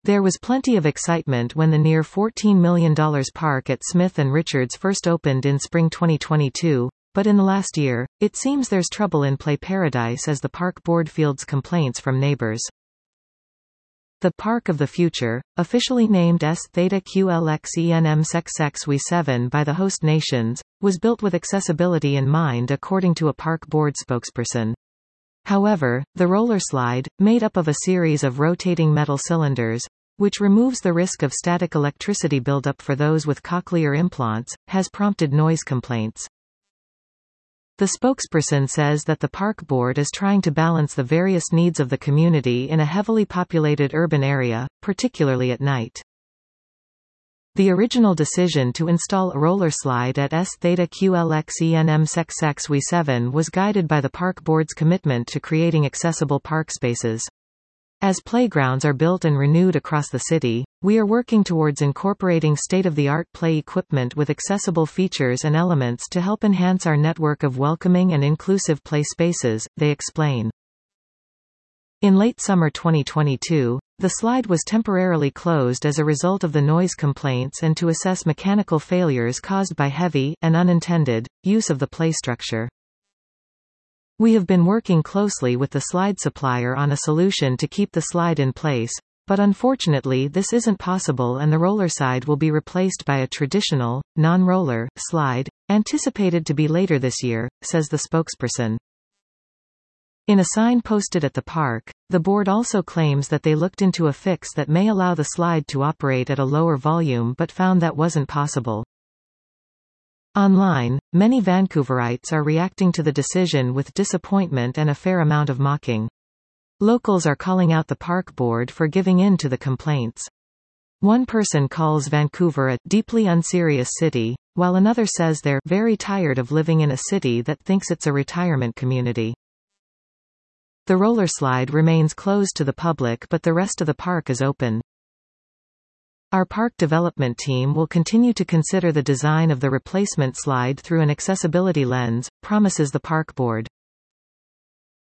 There was plenty of excitement when the near $14 million park at Smith & Richards first opened in spring 2022, but in the last year, it seems there's trouble in Play Paradise as the park board fields complaints from neighbors. The Park of the Future, officially named S-Theta-QLX-ENM-SEX-SEX-We7 by the host nations, was built with accessibility in mind according to a park board spokesperson. However, the roller slide, made up of a series of rotating metal cylinders, which removes the risk of static electricity buildup for those with cochlear implants, has prompted noise complaints. The spokesperson says that the park board is trying to balance the various needs of the community in a heavily populated urban area, particularly at night. The original decision to install a roller slide at S-Theta-QLX-ENM-SEX-SEX-We7 was guided by the park board's commitment to creating accessible park spaces. As playgrounds are built and renewed across the city, we are working towards incorporating state-of-the-art play equipment with accessible features and elements to help enhance our network of welcoming and inclusive play spaces, they explain. In late summer 2022, the slide was temporarily closed as a result of the noise complaints and to assess mechanical failures caused by heavy, and unintended, use of the play structure. We have been working closely with the slide supplier on a solution to keep the slide in place, but unfortunately this isn't possible and the roller slide will be replaced by a traditional, non-roller, slide, anticipated to be later this year, says the spokesperson. In a sign posted at the park, the board also claims that they looked into a fix that may allow the slide to operate at a lower volume but found that wasn't possible. Online, many Vancouverites are reacting to the decision with disappointment and a fair amount of mocking. Locals are calling out the park board for giving in to the complaints. One person calls Vancouver a deeply unserious city, while another says they're very tired of living in a city that thinks it's a retirement community. The roller slide remains closed to the public but the rest of the park is open. Our park development team will continue to consider the design of the replacement slide through an accessibility lens, promises the park board.